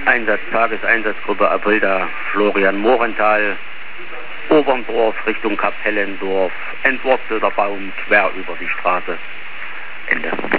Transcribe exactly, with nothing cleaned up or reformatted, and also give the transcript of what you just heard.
Einsatz, Tageseinsatzgruppe Aprilda, Florian Mohrenthal, Oberndorf Richtung Kapellendorf, entwurzelter Baum quer über die Straße. Ende.